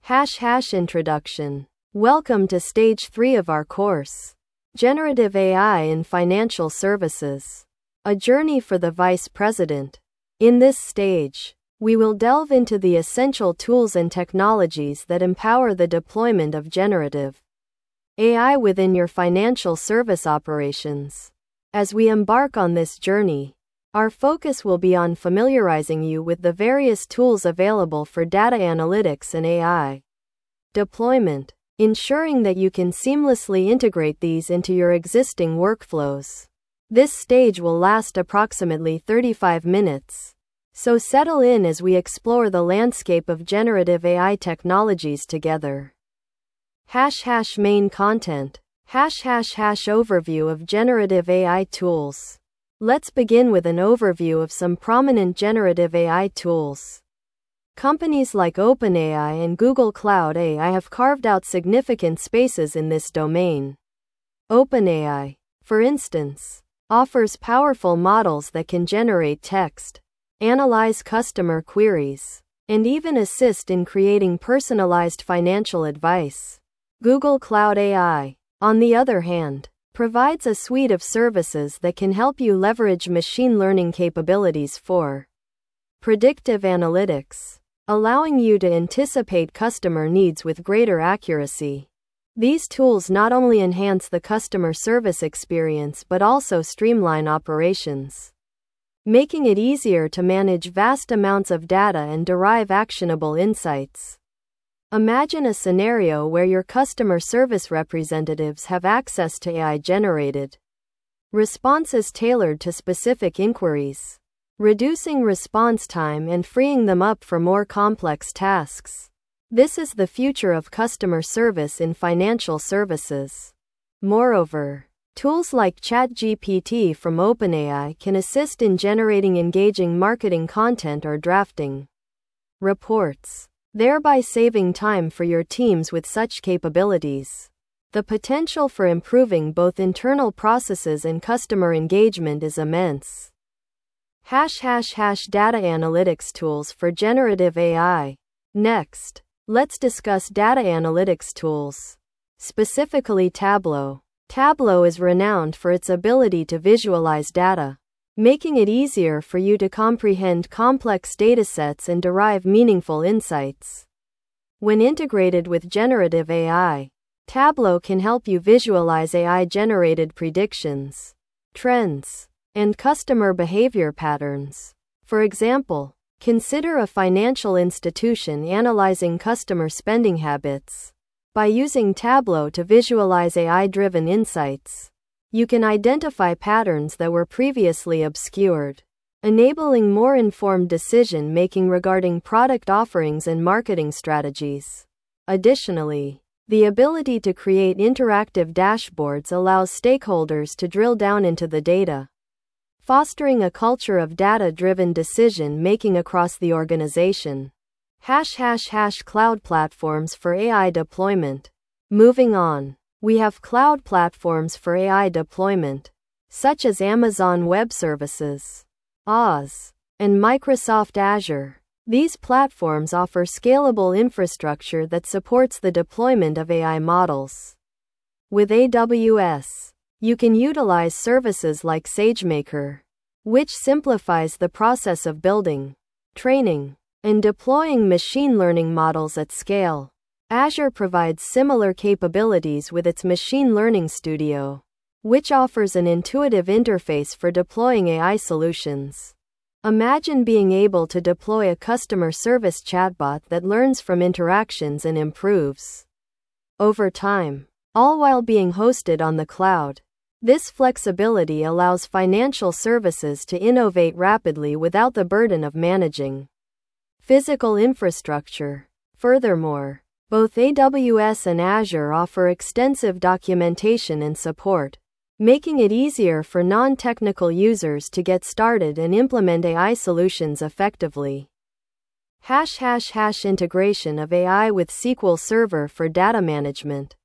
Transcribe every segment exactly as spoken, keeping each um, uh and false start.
Hash hash introduction. Welcome to stage three of our course. Generative A I in Financial Services. A journey for the Vice President. In this stage, we will delve into the essential tools and technologies that empower the deployment of generative A I within your financial service operations. As we embark on this journey, our focus will be on familiarizing you with the various tools available for data analytics and A I deployment, ensuring that you can seamlessly integrate these into your existing workflows. This stage will last approximately thirty-five minutes, so settle in as we explore the landscape of generative A I technologies together. Hash hash main content. Hash hash hash overview of generative A I tools. Let's begin with an overview of some prominent generative A I tools. Companies like OpenAI and Google Cloud A I have carved out significant spaces in this domain. OpenAI, for instance, offers powerful models that can generate text, analyze customer queries, and even assist in creating personalized financial advice. Google Cloud A I, on the other hand, provides a suite of services that can help you leverage machine learning capabilities for predictive analytics, allowing you to anticipate customer needs with greater accuracy. These tools not only enhance the customer service experience but also streamline operations, making it easier to manage vast amounts of data and derive actionable insights. Imagine a scenario where your customer service representatives have access to A I-generated responses tailored to specific inquiries, reducing response time and freeing them up for more complex tasks. This is the future of customer service in financial services. Moreover, tools like ChatGPT from OpenAI can assist in generating engaging marketing content or drafting reports, thereby saving time for your teams. With such capabilities, the potential for improving both internal processes and customer engagement is immense. Hash hash hash data analytics tools for generative A I. Next, let's discuss data analytics tools, specifically Tableau. Tableau is renowned for its ability to visualize data, making it easier for you to comprehend complex datasets and derive meaningful insights. When integrated with generative A I, Tableau can help you visualize A I-generated predictions, trends, and customer behavior patterns. For example, consider a financial institution analyzing customer spending habits. By using Tableau to visualize A I-driven insights, you can identify patterns that were previously obscured, enabling more informed decision-making regarding product offerings and marketing strategies. Additionally, the ability to create interactive dashboards allows stakeholders to drill down into the data, fostering a culture of data-driven decision-making across the organization. Hash hash hash cloud platforms for A I deployment. Moving on, we have cloud platforms for A I deployment, such as Amazon Web Services, Oz, and Microsoft Azure. These platforms offer scalable infrastructure that supports the deployment of A I models. With A W S, you can utilize services like SageMaker, which simplifies the process of building, training, and deploying machine learning models at scale. Azure provides similar capabilities with its Machine Learning Studio, which offers an intuitive interface for deploying A I solutions. Imagine being able to deploy a customer service chatbot that learns from interactions and improves over time, all while being hosted on the cloud. This flexibility allows financial services to innovate rapidly without the burden of managing physical infrastructure. Furthermore, both A W S and Azure offer extensive documentation and support, making it easier for non-technical users to get started and implement A I solutions effectively. Hash hash hash integration of A I with S Q L Server for data management.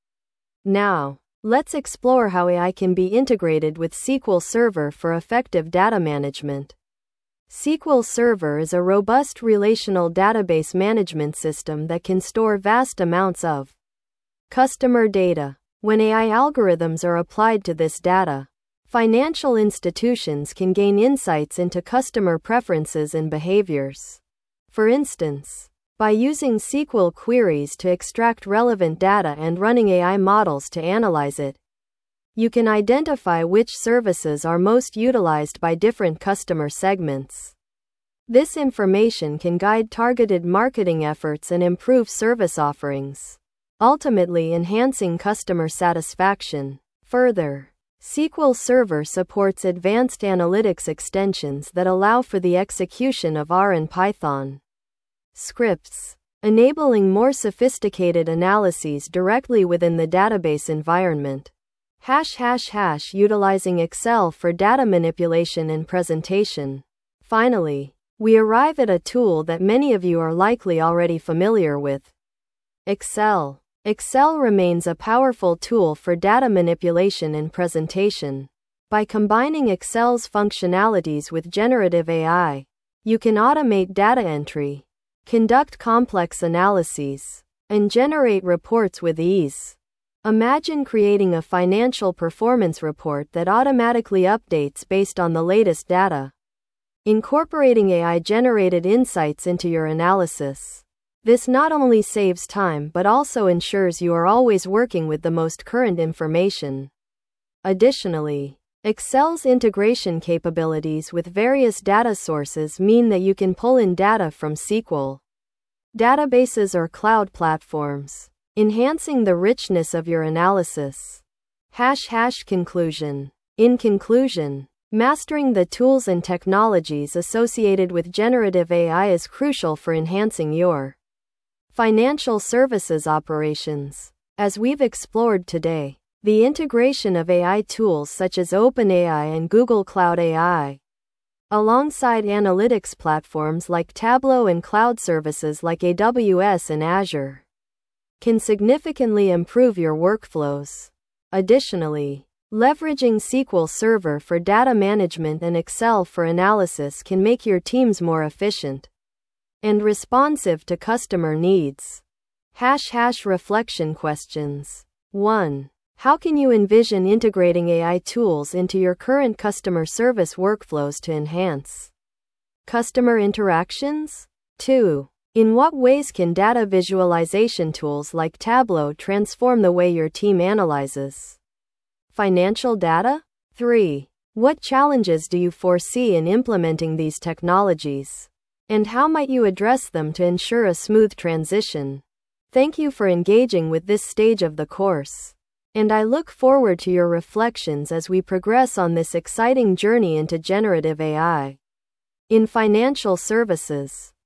Now, let's explore how A I can be integrated with S Q L Server for effective data management. S Q L Server is a robust relational database management system that can store vast amounts of customer data. When A I algorithms are applied to this data, financial institutions can gain insights into customer preferences and behaviors. For instance, by using S Q L queries to extract relevant data and running A I models to analyze it, you can identify which services are most utilized by different customer segments. This information can guide targeted marketing efforts and improve service offerings, ultimately enhancing customer satisfaction. Further, S Q L Server supports advanced analytics extensions that allow for the execution of R and Python scripts, enabling more sophisticated analyses directly within the database environment. Hash hash hash utilizing Excel for data manipulation and presentation. Finally, we arrive at a tool that many of you are likely already familiar with: Excel. Excel remains a powerful tool for data manipulation and presentation. By combining Excel's functionalities with generative A I, you can automate data entry, conduct complex analyses, and generate reports with ease. Imagine creating a financial performance report that automatically updates based on the latest data, incorporating A I-generated insights into your analysis. This not only saves time but also ensures you are always working with the most current information. Additionally, Excel's integration capabilities with various data sources mean that you can pull in data from S Q L databases or cloud platforms, enhancing the richness of your analysis. Hash hash conclusion. In conclusion, mastering the tools and technologies associated with generative A I is crucial for enhancing your financial services operations. As we've explored today, the integration of A I tools such as OpenAI and Google Cloud A I, alongside analytics platforms like Tableau and cloud services like A W S and Azure, can significantly improve your workflows. Additionally, leveraging S Q L Server for data management and Excel for analysis can make your teams more efficient and responsive to customer needs. Hash hash reflection questions. one. How can you envision integrating A I tools into your current customer service workflows to enhance customer interactions? two. In what ways can data visualization tools like Tableau transform the way your team analyzes financial data? three. What challenges do you foresee in implementing these technologies, and how might you address them to ensure a smooth transition? Thank you for engaging with this stage of the course, and I look forward to your reflections as we progress on this exciting journey into generative A I in financial services.